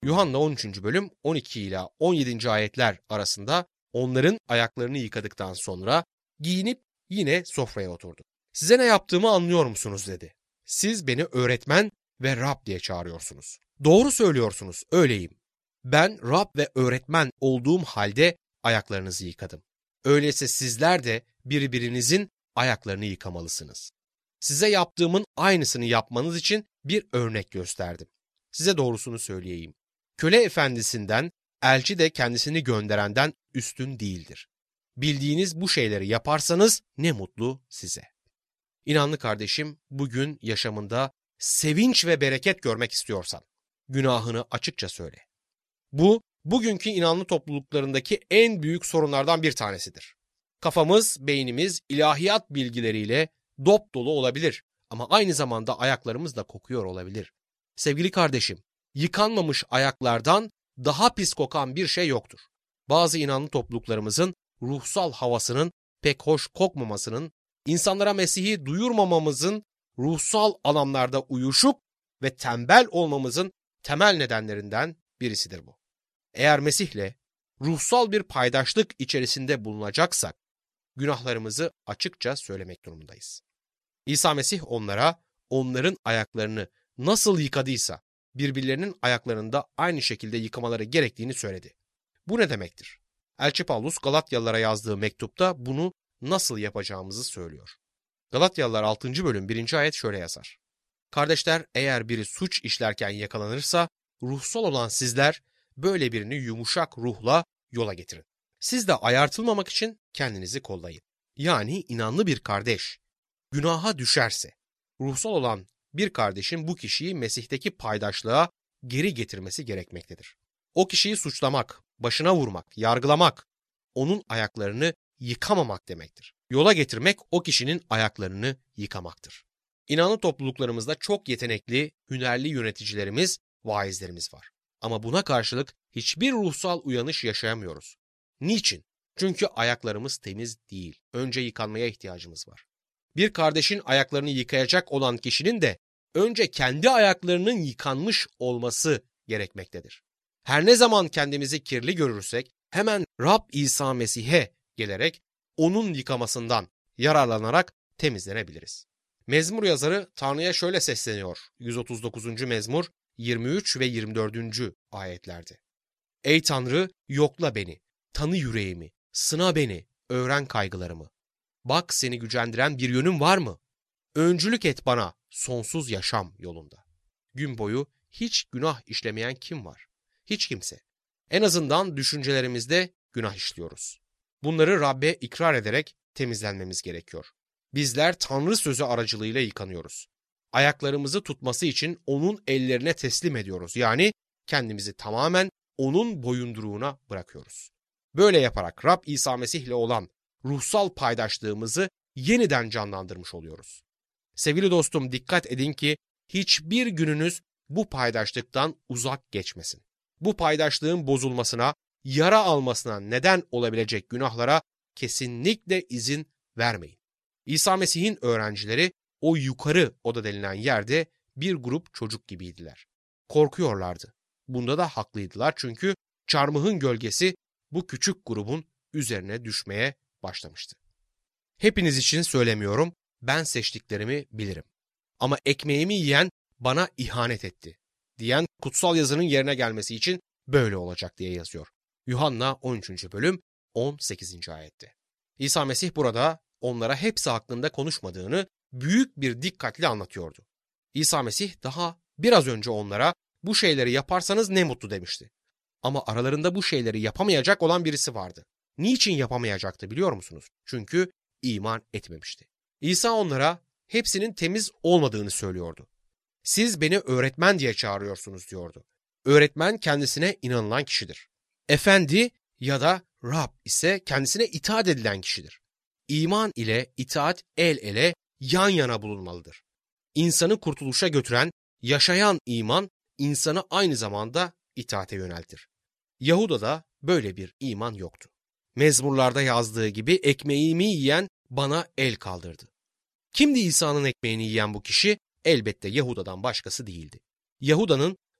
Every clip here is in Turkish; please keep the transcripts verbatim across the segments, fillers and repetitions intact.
Yuhanna on üçüncü bölüm on iki ila on yedinci ayetler arasında onların ayaklarını yıkadıktan sonra giyinip yine sofraya oturdu. Size ne yaptığımı anlıyor musunuz dedi. Siz beni öğretmen ve Rab diye çağırıyorsunuz. Doğru söylüyorsunuz, öyleyim. Ben Rab ve öğretmen olduğum halde ayaklarınızı yıkadım. Öyleyse sizler de birbirinizin ayaklarını yıkamalısınız. Size yaptığımın aynısını yapmanız için bir örnek gösterdim. Size doğrusunu söyleyeyim. Köle efendisinden, elçi de kendisini gönderenden üstün değildir. Bildiğiniz bu şeyleri yaparsanız ne mutlu size. İnanlı kardeşim, bugün yaşamında sevinç ve bereket görmek istiyorsan, günahını açıkça söyle. Bu, bugünkü inanlı topluluklarındaki en büyük sorunlardan bir tanesidir. Kafamız, beynimiz ilahiyat bilgileriyle dop dolu olabilir ama aynı zamanda ayaklarımız da kokuyor olabilir. Sevgili kardeşim, yıkanmamış ayaklardan daha pis kokan bir şey yoktur. Bazı inanlı topluluklarımızın ruhsal havasının pek hoş kokmamasının, insanlara Mesih'i duyurmamamızın, ruhsal alanlarda uyuşuk ve tembel olmamızın temel nedenlerinden birisidir bu. Eğer Mesih'le ruhsal bir paydaşlık içerisinde bulunacaksak, günahlarımızı açıkça söylemek durumundayız. İsa Mesih onlara, onların ayaklarını nasıl yıkadıysa, birbirlerinin ayaklarında aynı şekilde yıkamaları gerektiğini söyledi. Bu ne demektir? Elçi Pavlus Galatyalılara yazdığı mektupta bunu nasıl yapacağımızı söylüyor. Galatyalılar altıncı bölüm birinci ayet şöyle yazar. Kardeşler, eğer biri suç işlerken yakalanırsa, ruhsal olan sizler böyle birini yumuşak ruhla yola getirin. Siz de ayartılmamak için kendinizi kollayın. Yani inanlı bir kardeş günaha düşerse, ruhsal olan bir kardeşin bu kişiyi Mesih'teki paydaşlığa geri getirmesi gerekmektedir. O kişiyi suçlamak, başına vurmak, yargılamak, onun ayaklarını yıkamamak demektir. Yola getirmek o kişinin ayaklarını yıkamaktır. İnanlı topluluklarımızda çok yetenekli, hünerli yöneticilerimiz, vaizlerimiz var. Ama buna karşılık hiçbir ruhsal uyanış yaşayamıyoruz. Niçin? Çünkü ayaklarımız temiz değil. Önce yıkanmaya ihtiyacımız var. Bir kardeşin ayaklarını yıkayacak olan kişinin de önce kendi ayaklarının yıkanmış olması gerekmektedir. Her ne zaman kendimizi kirli görürsek hemen Rab İsa Mesih'e gelerek onun yıkamasından yararlanarak temizlenebiliriz. Mezmur yazarı Tanrı'ya şöyle sesleniyor. yüz otuz dokuzuncu mezmur yirmi üç ve yirmi dördüncü ayetlerde. Ey Tanrı, yokla beni, tanı yüreğimi, sına beni, öğren kaygılarımı. Bak, seni gücendiren bir yönüm var mı? Öncülük et bana sonsuz yaşam yolunda. Gün boyu hiç günah işlemeyen kim var? Hiç kimse. En azından düşüncelerimizde günah işliyoruz. Bunları Rab'be ikrar ederek temizlenmemiz gerekiyor. Bizler Tanrı sözü aracılığıyla yıkanıyoruz. Ayaklarımızı tutması için onun ellerine teslim ediyoruz. Yani kendimizi tamamen onun boyunduruğuna bırakıyoruz. Böyle yaparak Rab İsa Mesih ile olan ruhsal paydaşlığımızı yeniden canlandırmış oluyoruz. Sevgili dostum, dikkat edin ki hiçbir gününüz bu paydaşlıktan uzak geçmesin. Bu paydaşlığın bozulmasına, yara almasına neden olabilecek günahlara kesinlikle izin vermeyin. İsa Mesih'in öğrencileri o yukarı oda denilen yerde bir grup çocuk gibiydiler. Korkuyorlardı. Bunda da haklıydılar çünkü çarmıhın gölgesi bu küçük grubun üzerine düşmeye başlamıştı. Hepiniz için söylemiyorum, ben seçtiklerimi bilirim. Ama ekmeğimi yiyen bana ihanet etti diyen kutsal yazının yerine gelmesi için böyle olacak diye yazıyor. Yuhanna on üçüncü bölüm on sekizinci ayette. İsa Mesih burada onlara hepsi hakkında konuşmadığını büyük bir dikkatle anlatıyordu. İsa Mesih daha biraz önce onlara bu şeyleri yaparsanız ne mutlu demişti. Ama aralarında bu şeyleri yapamayacak olan birisi vardı. Niçin yapamayacaktı biliyor musunuz? Çünkü iman etmemişti. İsa onlara hepsinin temiz olmadığını söylüyordu. Siz beni öğretmen diye çağırıyorsunuz diyordu. Öğretmen kendisine inanılan kişidir. Efendi ya da Rab ise kendisine itaat edilen kişidir. İman ile itaat el ele yan yana bulunmalıdır. İnsanı kurtuluşa götüren, yaşayan iman insanı aynı zamanda itaate yöneltir. Yahuda'da böyle bir iman yoktu. Mezmurlarda yazdığı gibi ekmeğimi yiyen bana el kaldırdı. Kimdi İsa'nın ekmeğini yiyen bu kişi? Elbette Yahuda'dan başkası değildi. Yahuda'nın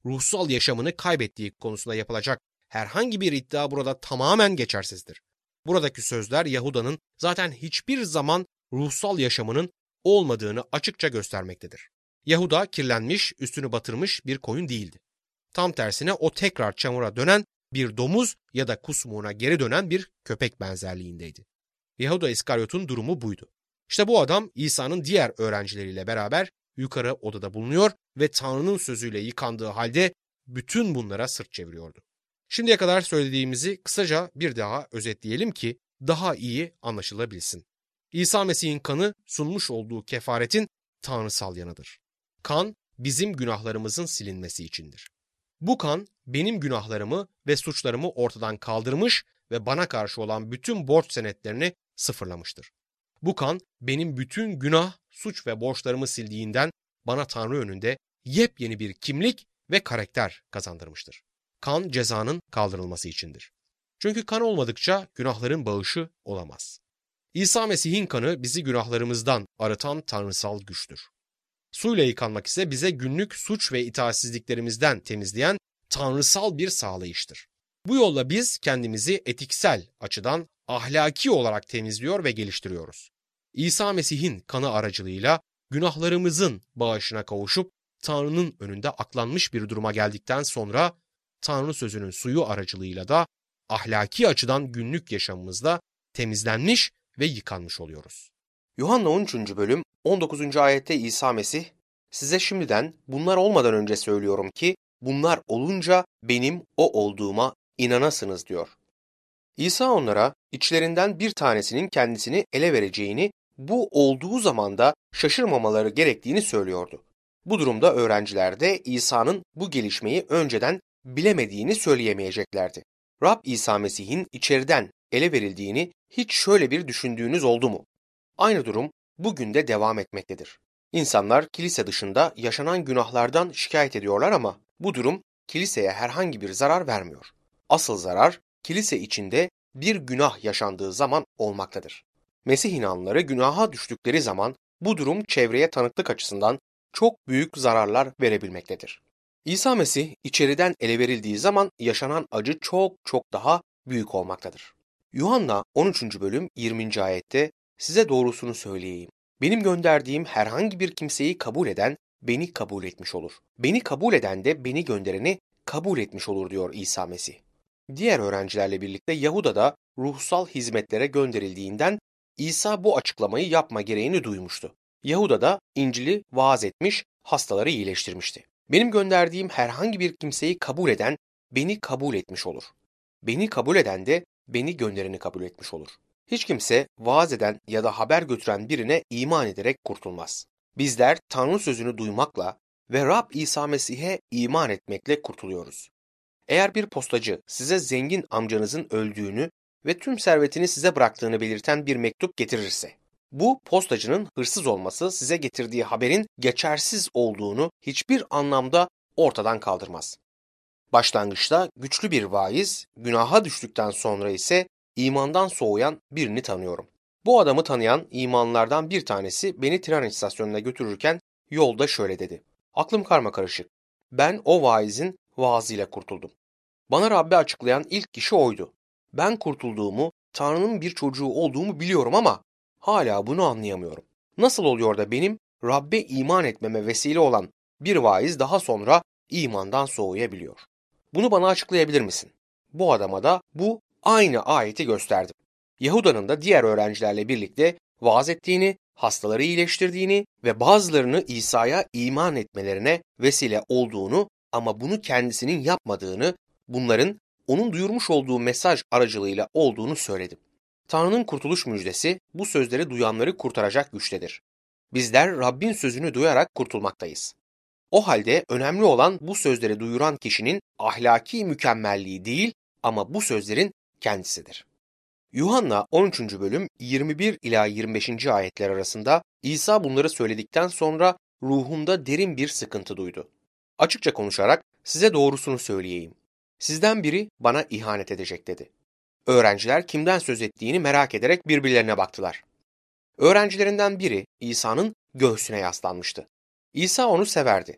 ruhsal yaşamını kaybettiği konusunda yapılacak herhangi bir iddia burada tamamen geçersizdir. Buradaki sözler Yahuda'nın zaten hiçbir zaman ruhsal yaşamının olmadığını açıkça göstermektedir. Yahuda kirlenmiş, üstünü batırmış bir koyun değildi. Tam tersine o tekrar çamura dönen bir domuz ya da kusmuğuna geri dönen bir köpek benzerliğindeydi. Yahuda İskaryot'un durumu buydu. İşte bu adam İsa'nın diğer öğrencileriyle beraber yukarı odada bulunuyor ve Tanrı'nın sözüyle yıkandığı halde bütün bunlara sırt çeviriyordu. Şimdiye kadar söylediğimizi kısaca bir daha özetleyelim ki daha iyi anlaşılabilsin. İsa Mesih'in kanı sunmuş olduğu kefaretin tanrısal yanıdır. Kan bizim günahlarımızın silinmesi içindir. Bu kan benim günahlarımı ve suçlarımı ortadan kaldırmış ve bana karşı olan bütün borç senetlerini sıfırlamıştır. Bu kan benim bütün günah, suç ve borçlarımı sildiğinden bana Tanrı önünde yepyeni bir kimlik ve karakter kazandırmıştır. Kan cezanın kaldırılması içindir. Çünkü kan olmadıkça günahların bağışı olamaz. İsa Mesih'in kanı bizi günahlarımızdan arıtan tanrısal güçtür. Suyla yıkanmak ise bize günlük suç ve itaatsizliklerimizden temizleyen tanrısal bir sağlayıştır. Bu yolla biz kendimizi etiksel açıdan ahlaki olarak temizliyor ve geliştiriyoruz. İsa Mesih'in kanı aracılığıyla günahlarımızın bağışına kavuşup Tanrı'nın önünde aklanmış bir duruma geldikten sonra Tanrı sözünün suyu aracılığıyla da ahlaki açıdan günlük yaşamımızda temizlenmiş ve yıkanmış oluyoruz. Yuhanna on üçüncü bölüm on dokuzuncu ayette İsa Mesih, "Size şimdiden bunlar olmadan önce söylüyorum ki bunlar olunca benim o olduğuma inanasınız." diyor. İsa onlara içlerinden bir tanesinin kendisini ele vereceğini, bu olduğu zaman da şaşırmamaları gerektiğini söylüyordu. Bu durumda öğrenciler de İsa'nın bu gelişmeyi önceden bilemediğini söyleyemeyeceklerdi. Rab İsa Mesih'in içeriden ele verildiğini hiç şöyle bir düşündüğünüz oldu mu? Aynı durum bugün de devam etmektedir. İnsanlar kilise dışında yaşanan günahlardan şikayet ediyorlar ama bu durum kiliseye herhangi bir zarar vermiyor. Asıl zarar kilise içinde bir günah yaşandığı zaman olmaktadır. Mesih inanlıları günaha düştükleri zaman bu durum çevreye tanıklık açısından çok büyük zararlar verebilmektedir. İsa Mesih içeriden ele verildiği zaman yaşanan acı çok çok daha büyük olmaktadır. Yuhanna on üçüncü bölüm yirminci ayette "Size doğrusunu söyleyeyim. Benim gönderdiğim herhangi bir kimseyi kabul eden beni kabul etmiş olur. Beni kabul eden de beni göndereni kabul etmiş olur" diyor İsa Mesih. Diğer öğrencilerle birlikte Yahuda da ruhsal hizmetlere gönderildiğinden İsa bu açıklamayı yapma gereğini duymuştu. Yahuda da İncil'i vaaz etmiş, hastaları iyileştirmişti. Benim gönderdiğim herhangi bir kimseyi kabul eden beni kabul etmiş olur. Beni kabul eden de beni göndereni kabul etmiş olur. Hiç kimse vaaz eden ya da haber götüren birine iman ederek kurtulmaz. Bizler Tanrı sözünü duymakla ve Rab İsa Mesih'e iman etmekle kurtuluyoruz. Eğer bir postacı size zengin amcanızın öldüğünü ve tüm servetini size bıraktığını belirten bir mektup getirirse, bu postacının hırsız olması size getirdiği haberin geçersiz olduğunu hiçbir anlamda ortadan kaldırmaz. Başlangıçta güçlü bir vaiz, günaha düştükten sonra ise imandan soğuyan birini tanıyorum. Bu adamı tanıyan imanlardan bir tanesi beni tren istasyonuna götürürken yolda şöyle dedi: "Aklım karmakarışık. Ben o vaizin vaazıyla kurtuldum. Bana Rabbi açıklayan ilk kişi oydu. Ben kurtulduğumu, Tanrı'nın bir çocuğu olduğumu biliyorum ama hala bunu anlayamıyorum. Nasıl oluyor da benim Rabbe iman etmeme vesile olan bir vaiz daha sonra imandan soğuyabiliyor? Bunu bana açıklayabilir misin?" Bu adama da bu aynı ayeti gösterdim. Yahuda'nın da diğer öğrencilerle birlikte vaaz ettiğini, hastaları iyileştirdiğini ve bazılarını İsa'ya iman etmelerine vesile olduğunu ama bunu kendisinin yapmadığını, bunların onun duyurmuş olduğu mesaj aracılığıyla olduğunu söyledim. Tanrı'nın kurtuluş müjdesi bu sözleri duyanları kurtaracak güçtedir. Bizler Rabbin sözünü duyarak kurtulmaktayız. O halde önemli olan bu sözleri duyuran kişinin ahlaki mükemmelliği değil ama bu sözlerin kendisidir. Yuhanna on üçüncü bölüm yirmi bir ila yirmi beşinci ayetler arasında İsa bunları söyledikten sonra ruhunda derin bir sıkıntı duydu. Açıkça konuşarak size doğrusunu söyleyeyim. Sizden biri bana ihanet edecek dedi. Öğrenciler kimden söz ettiğini merak ederek birbirlerine baktılar. Öğrencilerinden biri İsa'nın göğsüne yaslanmıştı. İsa onu severdi.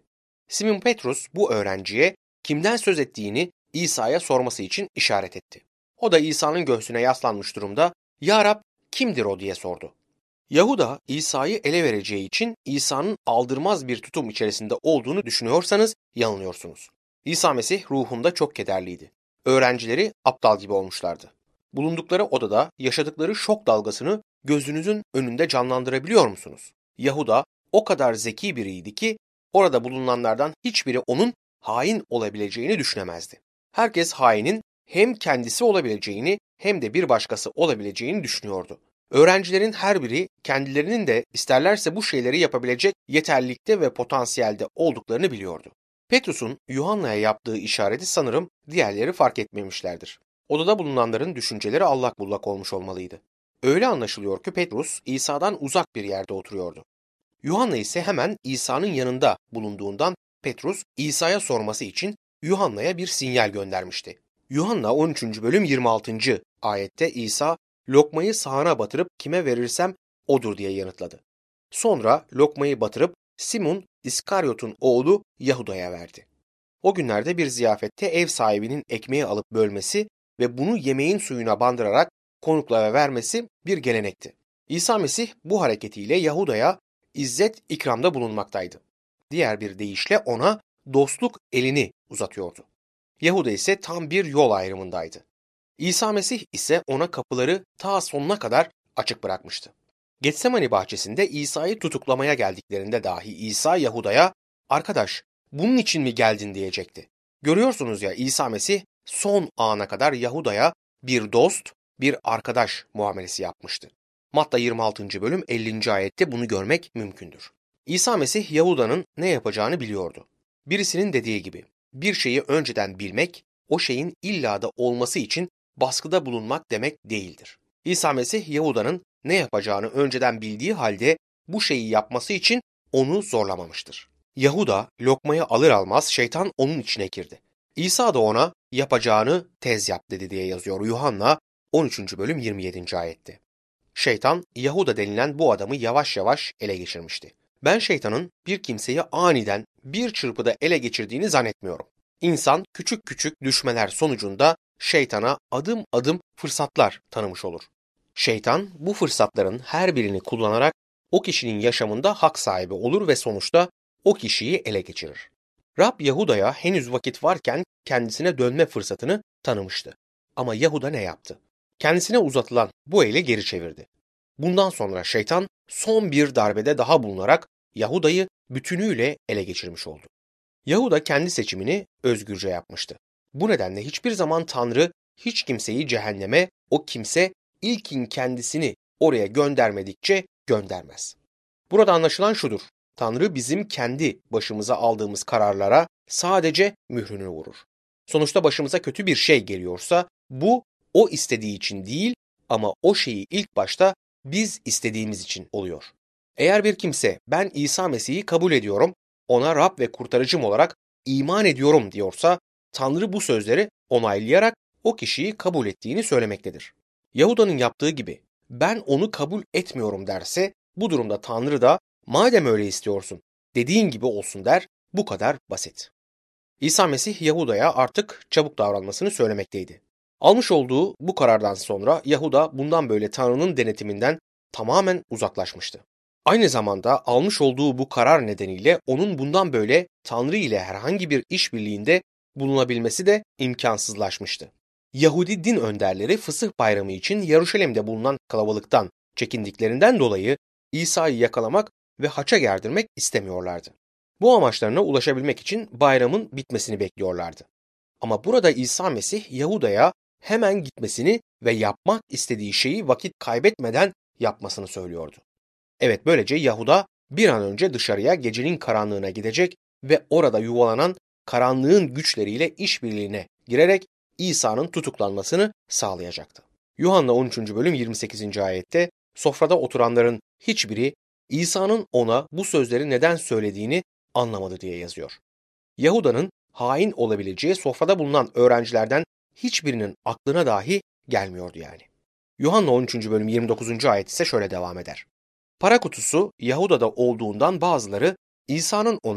Simon Petrus bu öğrenciye kimden söz ettiğini İsa'ya sorması için işaret etti. O da İsa'nın göğsüne yaslanmış durumda, "Ya Rab, kimdir o?" diye sordu. Yahuda İsa'yı ele vereceği için İsa'nın aldırmaz bir tutum içerisinde olduğunu düşünüyorsanız yanılıyorsunuz. İsa Mesih ruhunda çok kederliydi. Öğrencileri aptal gibi olmuşlardı. Bulundukları odada yaşadıkları şok dalgasını gözünüzün önünde canlandırabiliyor musunuz? Yahuda o kadar zeki biriydi ki orada bulunanlardan hiçbiri onun hain olabileceğini düşünemezdi. Herkes hainin hem kendisi olabileceğini hem de bir başkası olabileceğini düşünüyordu. Öğrencilerin her biri kendilerinin de isterlerse bu şeyleri yapabilecek yeterlilikte ve potansiyelde olduklarını biliyordu. Petrus'un Yuhanna'ya yaptığı işareti sanırım diğerleri fark etmemişlerdir. Odada bulunanların düşünceleri allak bullak olmuş olmalıydı. Öyle anlaşılıyor ki Petrus İsa'dan uzak bir yerde oturuyordu. Yuhanna ise hemen İsa'nın yanında bulunduğundan Petrus İsa'ya sorması için Yuhanna'ya bir sinyal göndermişti. Yuhanna on üçüncü bölüm yirmi altıncı ayette İsa, "Lokmayı sağana batırıp kime verirsem odur" diye yanıtladı. Sonra lokmayı batırıp Simon İskaryot'un oğlu Yahuda'ya verdi. O günlerde bir ziyafette ev sahibinin ekmeği alıp bölmesi ve bunu yemeğin suyuna bandırarak konuklara vermesi bir gelenekti. İsa Mesih bu hareketiyle Yahuda'ya izzet ikramda bulunmaktaydı. Diğer bir deyişle ona dostluk elini uzatıyordu. Yahuda ise tam bir yol ayrımındaydı. İsa Mesih ise ona kapıları ta sonuna kadar açık bırakmıştı. Getsemani bahçesinde İsa'yı tutuklamaya geldiklerinde dahi İsa Yahuda'ya, "Arkadaş, bunun için mi geldin?" diyecekti. Görüyorsunuz ya, İsa Mesih son ana kadar Yahuda'ya bir dost, bir arkadaş muamelesi yapmıştı. Matta yirmi altıncı bölüm ellinci ayette bunu görmek mümkündür. İsa Mesih Yahuda'nın ne yapacağını biliyordu. Birisinin dediği gibi, bir şeyi önceden bilmek, o şeyin illa da olması için baskıda bulunmak demek değildir. İsa Mesih Yahuda'nın ne yapacağını önceden bildiği halde bu şeyi yapması için onu zorlamamıştır. Yahuda lokmayı alır almaz şeytan onun içine girdi. İsa da ona yapacağını tez yap dedi diye yazıyor Yuhanna on üçüncü bölüm yirmi yedinci ayette. Şeytan Yahuda denilen bu adamı yavaş yavaş ele geçirmişti. Ben şeytanın bir kimseyi aniden bir çırpıda ele geçirdiğini zannetmiyorum. İnsan küçük küçük düşmeler sonucunda şeytana adım adım fırsatlar tanımış olur. Şeytan bu fırsatların her birini kullanarak o kişinin yaşamında hak sahibi olur ve sonuçta o kişiyi ele geçirir. Rab Yahuda'ya henüz vakit varken kendisine dönme fırsatını tanımıştı. Ama Yahuda ne yaptı? Kendisine uzatılan bu eli geri çevirdi. Bundan sonra şeytan son bir darbede daha bulunarak Yahuda'yı bütünüyle ele geçirmiş oldu. Yahuda kendi seçimini özgürce yapmıştı. Bu nedenle hiçbir zaman Tanrı hiç kimseyi cehenneme, o kimse ilkin kendisini oraya göndermedikçe göndermez. Burada anlaşılan şudur: Tanrı bizim kendi başımıza aldığımız kararlara sadece mührünü vurur. Sonuçta başımıza kötü bir şey geliyorsa bu o istediği için değil ama o şeyi ilk başta biz istediğimiz için oluyor. Eğer bir kimse "Ben İsa Mesih'i kabul ediyorum, ona Rab ve kurtarıcım olarak iman ediyorum" diyorsa Tanrı bu sözleri onaylayarak o kişiyi kabul ettiğini söylemektedir. Yahuda'nın yaptığı gibi "Ben onu kabul etmiyorum" derse bu durumda Tanrı da "Madem öyle istiyorsun, dediğin gibi olsun" der. Bu kadar basit. İsa Mesih Yahuda'ya artık çabuk davranmasını söylemekteydi. Almış olduğu bu karardan sonra Yahuda bundan böyle Tanrı'nın denetiminden tamamen uzaklaşmıştı. Aynı zamanda almış olduğu bu karar nedeniyle onun bundan böyle Tanrı ile herhangi bir işbirliğinde bulunabilmesi de imkansızlaşmıştı. Yahudi din önderleri Fısıh Bayramı için Yeruşalim'de bulunan kalabalıktan çekindiklerinden dolayı İsa'yı yakalamak ve haça gerdirmek istemiyorlardı. Bu amaçlarına ulaşabilmek için bayramın bitmesini bekliyorlardı. Ama burada İsa Mesih Yahuda'ya hemen gitmesini ve yapmak istediği şeyi vakit kaybetmeden yapmasını söylüyordu. Evet, böylece Yahuda bir an önce dışarıya gecenin karanlığına gidecek ve orada yuvalanan karanlığın güçleriyle işbirliğine girerek İsa'nın tutuklanmasını sağlayacaktı. Yuhanna on üçüncü bölüm yirmi sekizinci ayette sofrada oturanların hiçbiri İsa'nın ona bu sözleri neden söylediğini anlamadı diye yazıyor. Yahuda'nın hain olabileceği sofrada bulunan öğrencilerden hiçbirinin aklına dahi gelmiyordu yani. Yuhanna on üçüncü bölüm yirmi dokuzuncu ayet ise şöyle devam eder. Para kutusu Yahuda'da olduğundan bazıları İsa'nın ona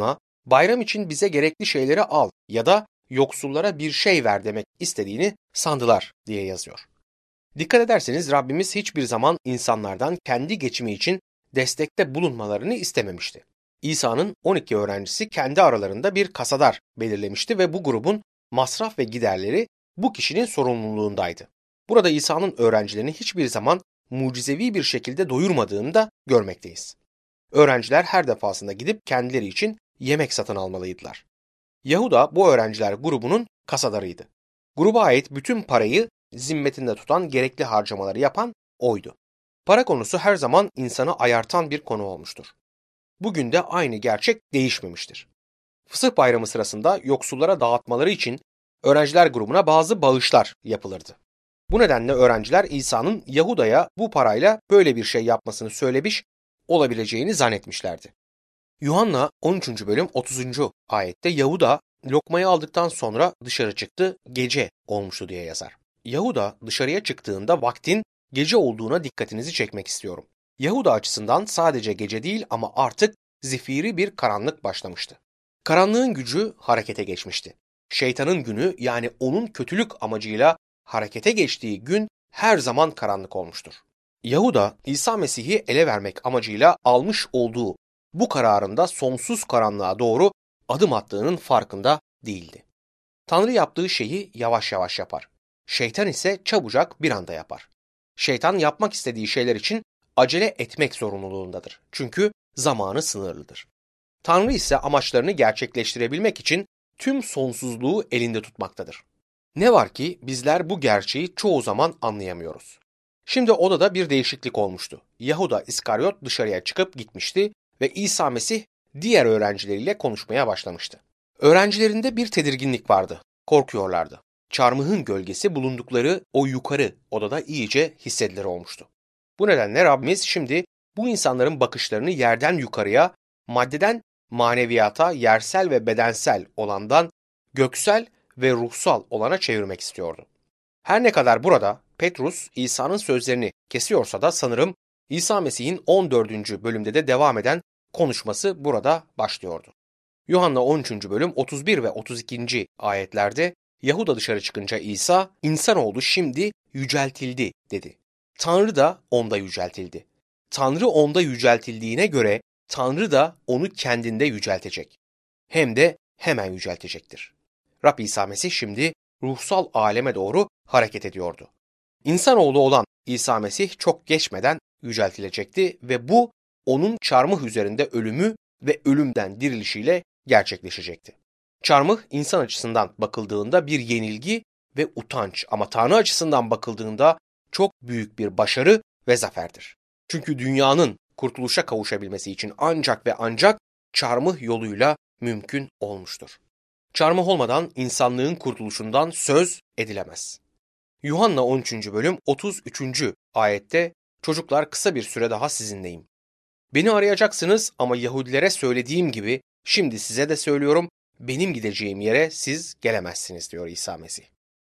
bayram için bize gerekli şeyleri al ya da yoksullara bir şey ver demek istediğini sandılar diye yazıyor. Dikkat ederseniz Rabbimiz hiçbir zaman insanlardan kendi geçimi için destekte bulunmalarını istememişti. İsa'nın on iki öğrencisi kendi aralarında bir kasadar belirlemişti ve bu grubun masraf ve giderleri bu kişinin sorumluluğundaydı. Burada İsa'nın öğrencilerini hiçbir zaman mucizevi bir şekilde doyurmadığını da görmekteyiz. Öğrenciler her defasında gidip kendileri için yemek satın almalıydılar. Yahuda bu öğrenciler grubunun kasadarıydı. Gruba ait bütün parayı zimmetinde tutan, gerekli harcamaları yapan oydu. Para konusu her zaman insanı ayartan bir konu olmuştur. Bugün de aynı gerçek değişmemiştir. Fısıh Bayramı sırasında yoksullara dağıtmaları için öğrenciler grubuna bazı bağışlar yapılırdı. Bu nedenle öğrenciler İsa'nın Yahuda'ya bu parayla böyle bir şey yapmasını söylemiş olabileceğini zannetmişlerdi. Yuhanna on üçüncü bölüm otuzuncu ayette Yahuda lokmayı aldıktan sonra dışarı çıktı, gece olmuştu diye yazar. Yahuda dışarıya çıktığında vaktin gece olduğuna dikkatinizi çekmek istiyorum. Yahuda açısından sadece gece değil ama artık zifiri bir karanlık başlamıştı. Karanlığın gücü harekete geçmişti. Şeytanın günü, yani onun kötülük amacıyla harekete geçtiği gün her zaman karanlık olmuştur. Yahuda İsa Mesih'i ele vermek amacıyla almış olduğu bu kararında sonsuz karanlığa doğru adım attığının farkında değildi. Tanrı yaptığı şeyi yavaş yavaş yapar. Şeytan ise çabucak bir anda yapar. Şeytan yapmak istediği şeyler için acele etmek zorunluluğundadır. Çünkü zamanı sınırlıdır. Tanrı ise amaçlarını gerçekleştirebilmek için tüm sonsuzluğu elinde tutmaktadır. Ne var ki bizler bu gerçeği çoğu zaman anlayamıyoruz. Şimdi odada bir değişiklik olmuştu. Yahuda İskariot dışarıya çıkıp gitmişti ve İsa Mesih diğer öğrencileriyle konuşmaya başlamıştı. Öğrencilerinde bir tedirginlik vardı, korkuyorlardı. Çarmıhın gölgesi bulundukları o yukarı odada iyice hissedilir olmuştu. Bu nedenle Rabbimiz şimdi bu insanların bakışlarını yerden yukarıya, maddeden maneviyata, yersel ve bedensel olandan göksel ve ruhsal olana çevirmek istiyordu. Her ne kadar burada Petrus İsa'nın sözlerini kesiyorsa da sanırım İsa Mesih'in on dördüncü bölümde de devam eden konuşması burada başlıyordu. Yuhanna on üçüncü bölüm otuz bir ve otuz ikinci ayetlerde Yahuda dışarı çıkınca İsa, "İnsanoğlu şimdi yüceltildi" dedi. Tanrı da onda yüceltildi. Tanrı onda yüceltildiğine göre Tanrı da onu kendinde yüceltecek. Hem de hemen yüceltecektir. Rab İsa Mesih şimdi ruhsal aleme doğru hareket ediyordu. İnsanoğlu olan İsa Mesih çok geçmeden yüceltilecekti ve bu onun çarmıh üzerinde ölümü ve ölümden dirilişiyle gerçekleşecekti. Çarmıh insan açısından bakıldığında bir yenilgi ve utanç ama Tanrı açısından bakıldığında çok büyük bir başarı ve zaferdir. Çünkü dünyanın kurtuluşa kavuşabilmesi için ancak ve ancak çarmıh yoluyla mümkün olmuştur. Çarmıh olmadan insanlığın kurtuluşundan söz edilemez. Yuhanna on üçüncü bölüm otuz üçüncü ayette "Çocuklar, kısa bir süre daha sizinleyim. Beni arayacaksınız ama Yahudilere söylediğim gibi şimdi size de söylüyorum, benim gideceğim yere siz gelemezsiniz" diyor İsa Mesih.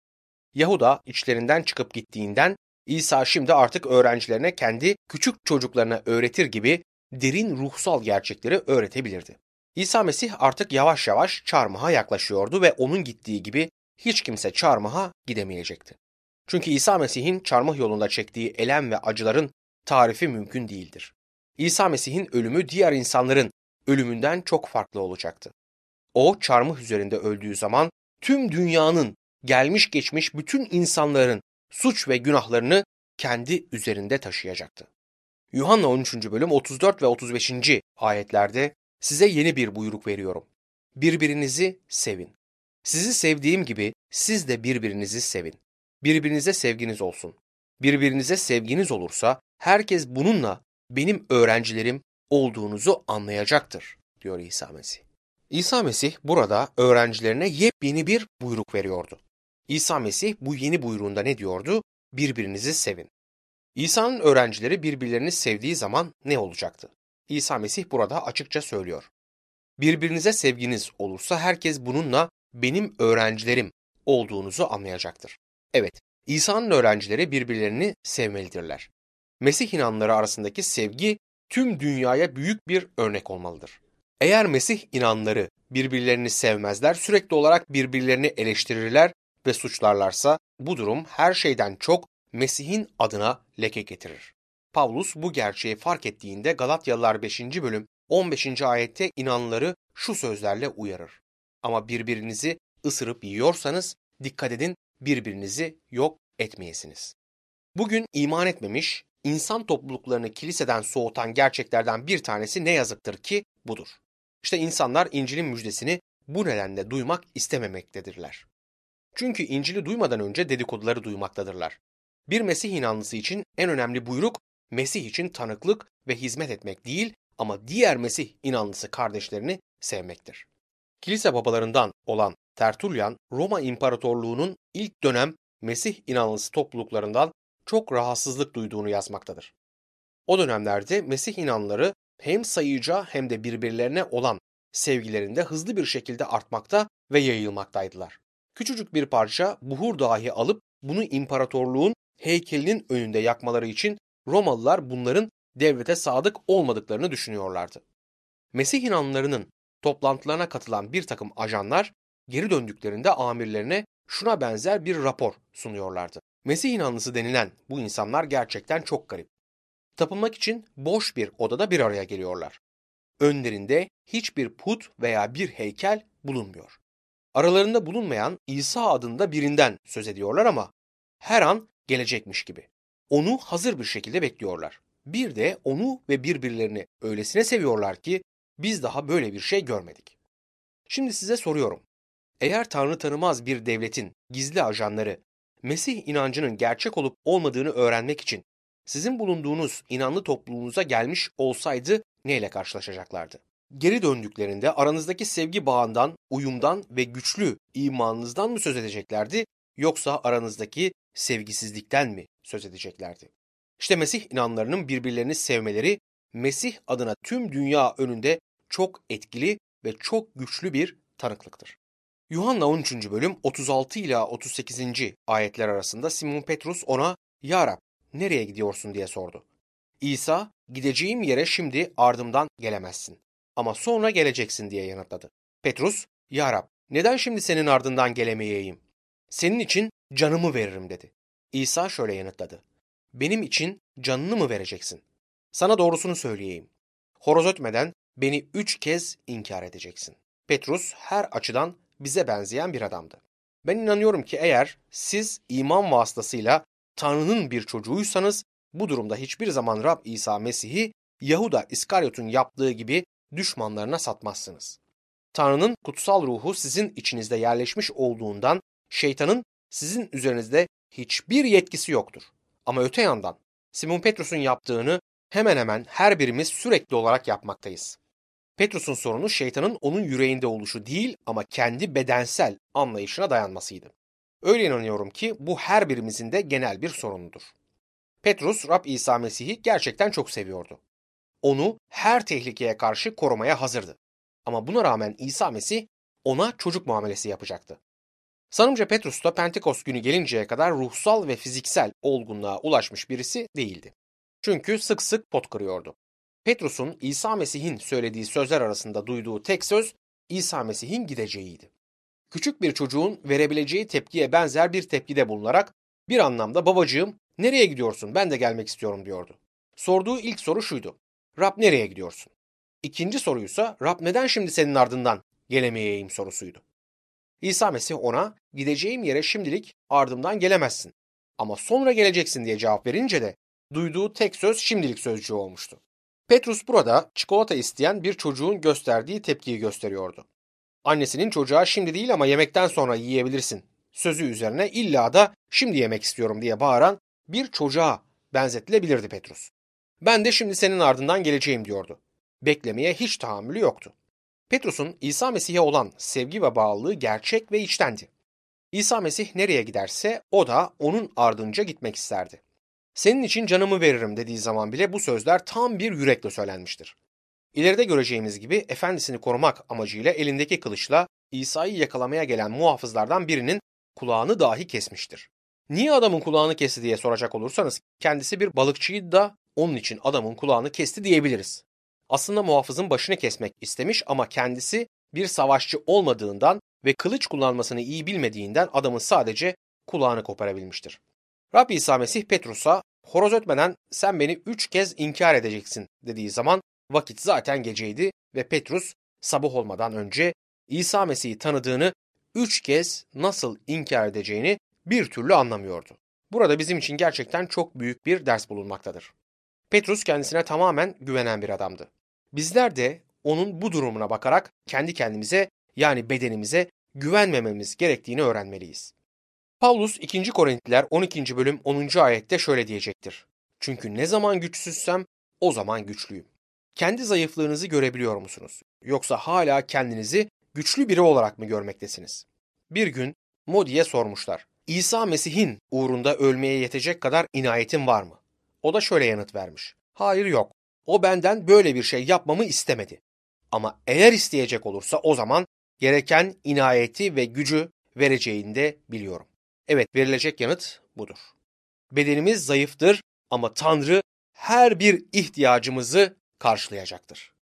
Yahuda içlerinden çıkıp gittiğinden İsa şimdi artık öğrencilerine kendi küçük çocuklarına öğretir gibi derin ruhsal gerçekleri öğretebilirdi. İsa Mesih artık yavaş yavaş çarmıha yaklaşıyordu ve onun gittiği gibi hiç kimse çarmıha gidemeyecekti. Çünkü İsa Mesih'in çarmıh yolunda çektiği elem ve acıların tarifi mümkün değildir. İsa Mesih'in ölümü diğer insanların ölümünden çok farklı olacaktı. O çarmıh üzerinde öldüğü zaman tüm dünyanın gelmiş geçmiş bütün insanların suç ve günahlarını kendi üzerinde taşıyacaktı. Yuhanna on üçüncü bölüm otuz dört ve otuz beşinci ayetlerde "Size yeni bir buyruk veriyorum. Birbirinizi sevin. Sizi sevdiğim gibi siz de birbirinizi sevin. Birbirinize sevginiz olsun. Birbirinize sevginiz olursa herkes bununla benim öğrencilerim olduğunuzu anlayacaktır" diyor İsa Mesih. İsa Mesih burada öğrencilerine yepyeni bir buyruk veriyordu. İsa Mesih bu yeni buyruğunda ne diyordu? Birbirinizi sevin. İsa'nın öğrencileri birbirlerini sevdiği zaman ne olacaktı? İsa Mesih burada açıkça söylüyor. Birbirinize sevginiz olursa herkes bununla benim öğrencilerim olduğunuzu anlayacaktır. Evet, İsa'nın öğrencileri birbirlerini sevmelidirler. Mesih inanları arasındaki sevgi tüm dünyaya büyük bir örnek olmalıdır. Eğer Mesih inanları birbirlerini sevmezler, sürekli olarak birbirlerini eleştirirler ve suçlarlarsa bu durum her şeyden çok Mesih'in adına leke getirir. Pavlus bu gerçeği fark ettiğinde Galatyalılar beşinci bölüm on beşinci ayette inanları şu sözlerle uyarır. Ama birbirinizi ısırıp yiyorsanız dikkat edin, birbirinizi yok etmeyesiniz. Bugün iman etmemiş, insan topluluklarını kiliseden soğutan gerçeklerden bir tanesi ne yazıktır ki budur. İşte insanlar İncil'in müjdesini bu nedenle duymak istememektedirler. Çünkü İncil'i duymadan önce dedikoduları duymaktadırlar. Bir Mesih inanlısı için en önemli buyruk, Mesih için tanıklık ve hizmet etmek değil ama diğer Mesih inanlısı kardeşlerini sevmektir. Kilise babalarından olan Tertullian, Roma İmparatorluğu'nun ilk dönem Mesih inanlısı topluluklarından çok rahatsızlık duyduğunu yazmaktadır. O dönemlerde Mesih inanları hem sayıca hem de birbirlerine olan sevgilerinde hızlı bir şekilde artmakta ve yayılmaktaydılar. Küçücük bir parça buhur dahi alıp bunu imparatorluğun heykelinin önünde yakmaları için Romalılar bunların devlete sadık olmadıklarını düşünüyorlardı. Mesih inanlarının toplantılarına katılan bir takım ajanlar geri döndüklerinde amirlerine şuna benzer bir rapor sunuyorlardı. Mesih inanlısı denilen bu insanlar gerçekten çok garip. Tapınmak için boş bir odada bir araya geliyorlar. Önlerinde hiçbir put veya bir heykel bulunmuyor. Aralarında bulunmayan İsa adında birinden söz ediyorlar ama her an gelecekmiş gibi. Onu hazır bir şekilde bekliyorlar. Bir de onu ve birbirlerini öylesine seviyorlar ki biz daha böyle bir şey görmedik. Şimdi size soruyorum. Eğer Tanrı tanımaz bir devletin gizli ajanları Mesih inancının gerçek olup olmadığını öğrenmek için sizin bulunduğunuz inanlı topluluğunuza gelmiş olsaydı neyle karşılaşacaklardı? Geri döndüklerinde aranızdaki sevgi bağından, uyumdan ve güçlü imanınızdan mı söz edeceklerdi, yoksa aranızdaki sevgisizlikten mi söz edeceklerdi? İşte Mesih inanlarının birbirlerini sevmeleri, Mesih adına tüm dünya önünde çok etkili ve çok güçlü bir tanıklıktır. Yuhanna on üçüncü bölüm otuz altı ila otuz sekizinci ayetler arasında Simon Petrus ona "Ya Rab, nereye gidiyorsun?" diye sordu. İsa, "Gideceğim yere şimdi ardımdan gelemezsin ama sonra geleceksin" diye yanıtladı. Petrus, "Ya Rab, neden şimdi senin ardından gelemeyeyim? Senin için canımı veririm" dedi. İsa şöyle yanıtladı. "Benim için canını mı vereceksin? Sana doğrusunu söyleyeyim. Horoz ötmeden beni üç kez inkar edeceksin." Petrus her açıdan bize benzeyen bir adamdı. Ben inanıyorum ki eğer siz iman vasıtasıyla Tanrı'nın bir çocuğuysanız bu durumda hiçbir zaman Rab İsa Mesih'i Yahuda İskaryot'un yaptığı gibi düşmanlarına satmazsınız. Tanrı'nın kutsal ruhu sizin içinizde yerleşmiş olduğundan şeytanın sizin üzerinizde hiçbir yetkisi yoktur. Ama öte yandan Simon Petrus'un yaptığını hemen hemen her birimiz sürekli olarak yapmaktayız. Petrus'un sorunu şeytanın onun yüreğinde oluşu değil ama kendi bedensel anlayışına dayanmasıydı. Öyle inanıyorum ki bu her birimizin de genel bir sorunudur. Petrus, Rab İsa Mesih'i gerçekten çok seviyordu. Onu her tehlikeye karşı korumaya hazırdı. Ama buna rağmen İsa Mesih ona çocuk muamelesi yapacaktı. Sanımca Petrus da Pentekost günü gelinceye kadar ruhsal ve fiziksel olgunluğa ulaşmış birisi değildi. Çünkü sık sık pot kırıyordu. Petrus'un İsa Mesih'in söylediği sözler arasında duyduğu tek söz İsa Mesih'in gideceğiydi. Küçük bir çocuğun verebileceği tepkiye benzer bir tepkide bulunarak bir anlamda "Babacığım, nereye gidiyorsun? Ben de gelmek istiyorum" diyordu. Sorduğu ilk soru şuydu: "Rab, nereye gidiyorsun?" İkinci soruysa "Rab, neden şimdi senin ardından gelemeyeyim?" sorusuydu. İsa Mesih ona "Gideceğim yere şimdilik ardımdan gelemezsin ama sonra geleceksin" diye cevap verince de duyduğu tek söz şimdilik sözcüğü olmuştu. Petrus burada çikolata isteyen bir çocuğun gösterdiği tepkiyi gösteriyordu. Annesinin çocuğa "Şimdi değil ama yemekten sonra yiyebilirsin" sözü üzerine illa da "Şimdi yemek istiyorum" diye bağıran bir çocuğa benzetilebilirdi Petrus. "Ben de şimdi senin ardından geleceğim" diyordu. Beklemeye hiç tahammülü yoktu. Petrus'un İsa Mesih'e olan sevgi ve bağlılığı gerçek ve içtendi. İsa Mesih nereye giderse o da onun ardınca gitmek isterdi. "Senin için canımı veririm" dediği zaman bile bu sözler tam bir yürekle söylenmiştir. İleride göreceğimiz gibi efendisini korumak amacıyla elindeki kılıçla İsa'yı yakalamaya gelen muhafızlardan birinin kulağını dahi kesmiştir. Niye adamın kulağını kesti diye soracak olursanız kendisi bir balıkçıydı da onun için adamın kulağını kesti diyebiliriz. Aslında muhafızın başını kesmek istemiş ama kendisi bir savaşçı olmadığından ve kılıç kullanmasını iyi bilmediğinden adamın sadece kulağını koparabilmiştir. Rabbi İsa Mesih Petrus'a horoz ötmeden sen beni üç kez inkar edeceksin dediği zaman vakit zaten geceydi ve Petrus sabah olmadan önce İsa Mesih'i tanıdığını, üç kez nasıl inkar edeceğini bir türlü anlamıyordu. Burada bizim için gerçekten çok büyük bir ders bulunmaktadır. Petrus kendisine tamamen güvenen bir adamdı. Bizler de onun bu durumuna bakarak kendi kendimize yani bedenimize güvenmememiz gerektiğini öğrenmeliyiz. Pavlus ikinci Korintiler on ikinci bölüm onuncu ayette şöyle diyecektir. Çünkü ne zaman güçsüzsem o zaman güçlüyüm. Kendi zayıflığınızı görebiliyor musunuz? Yoksa hala kendinizi güçlü biri olarak mı görmektesiniz? Bir gün Modi'ye sormuşlar. İsa Mesih'in uğrunda ölmeye yetecek kadar inayetin var mı? O da şöyle yanıt vermiş. Hayır yok. O benden böyle bir şey yapmamı istemedi. Ama eğer isteyecek olursa o zaman gereken inayeti ve gücü vereceğini de biliyorum. Evet, verilecek yanıt budur. Bedenimiz zayıftır ama Tanrı her bir ihtiyacımızı karşılayacaktır.